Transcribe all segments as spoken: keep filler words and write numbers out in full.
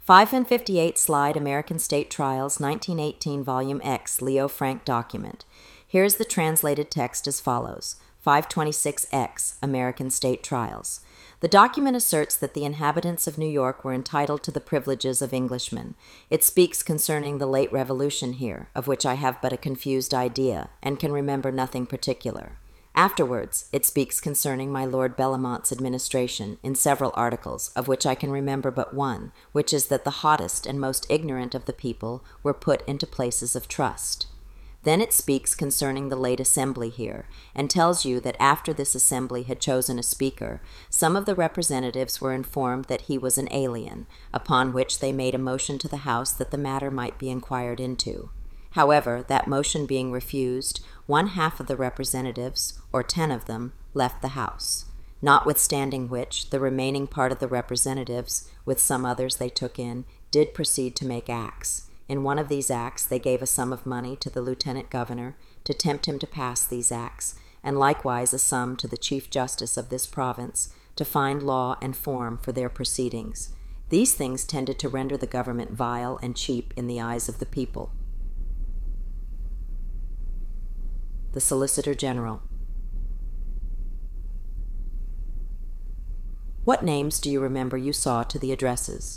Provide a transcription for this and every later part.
five and fifty-eight slide American State Trials, nineteen eighteen, Volume X, Leo Frank document. Here is the translated text as follows. five twenty-six X, American State Trials. The document asserts that the inhabitants of New York were entitled to the privileges of Englishmen. It speaks concerning the late Revolution here, of which I have but a confused idea, and can remember nothing particular. Afterwards, it speaks concerning my Lord Bellamont's administration in several articles, of which I can remember but one, which is that the hottest and most ignorant of the people were put into places of trust. Then it speaks concerning the late assembly here, and tells you that after this assembly had chosen a speaker, some of the representatives were informed that he was an alien, upon which they made a motion to the House that the matter might be inquired into. However, that motion being refused, one half of the representatives, or ten of them, left the House, notwithstanding which the remaining part of the representatives, with some others they took in, did proceed to make acts. In one of these acts they gave a sum of money to the lieutenant governor to tempt him to pass these acts, and likewise a sum to the chief justice of this province to find law and form for their proceedings. These things tended to render the government vile and cheap in the eyes of the people. The Solicitor General. What names do you remember you saw to the addresses?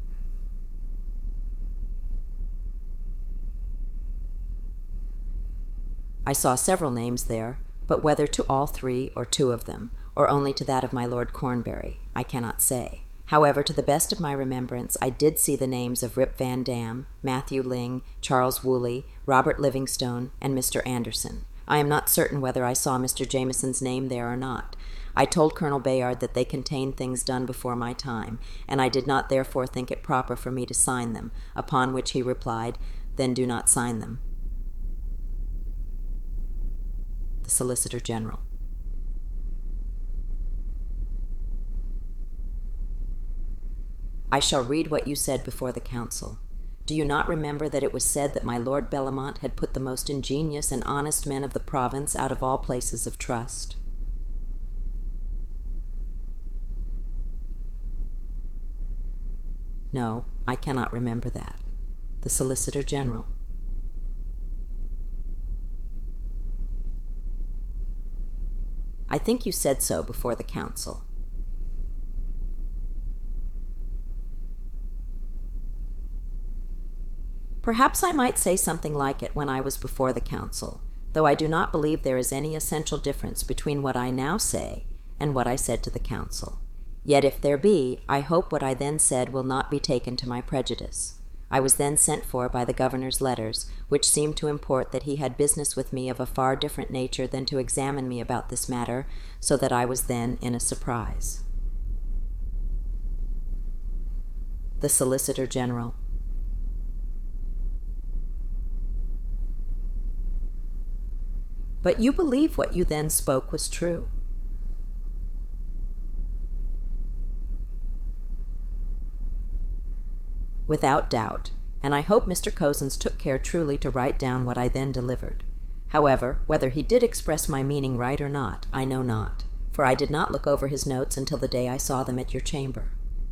I saw several names there, but whether to all three or two of them, or only to that of my Lord Cornbury, I cannot say. However, to the best of my remembrance, I did see the names of Rip Van Dam, Matthew Ling, Charles Woolley, Robert Livingstone, and Mister Anderson. I am not certain whether I saw Mister Jameson's name there or not. I told Colonel Bayard that they contained things done before my time, and I did not therefore think it proper for me to sign them, upon which he replied, "Then do not sign them." The Solicitor General. I shall read what you said before the council. Do you not remember that it was said that my Lord Bellamont had put the most ingenious and honest men of the province out of all places of trust? No, I cannot remember that. The Solicitor General. I think you said so before the council. Perhaps I might say something like it when I was before the council, though I do not believe there is any essential difference between what I now say and what I said to the council. Yet if there be, I hope what I then said will not be taken to my prejudice. I was then sent for by the governor's letters, which seemed to import that he had business with me of a far different nature than to examine me about this matter, so that I was then in a surprise. The Solicitor General. But you believe what you then spoke was true. Without doubt, and I hope Mister Cozens took care truly to write down what I then delivered. However, whether he did express my meaning right or not, I know not, for I did not look over his notes until the day I saw them at your chamber.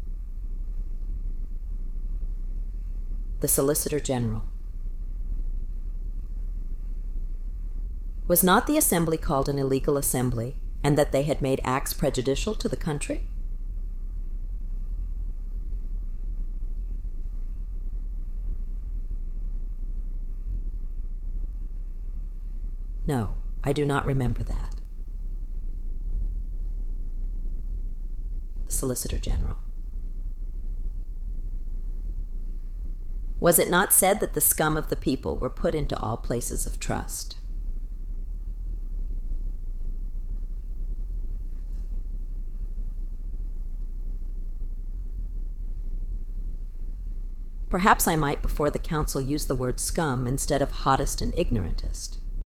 The Solicitor General. Was not the assembly called an illegal assembly, and that they had made acts prejudicial to the country? No, I do not remember that. The Solicitor General. Was it not said that the scum of the people were put into all places of trust? Perhaps I might before the council use the word scum instead of hottest and ignorantest.